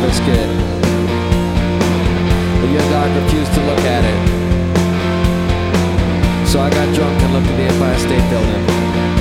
biscuit. But your dog refused to look at it. So I got drunk and looked at the Empire State Building.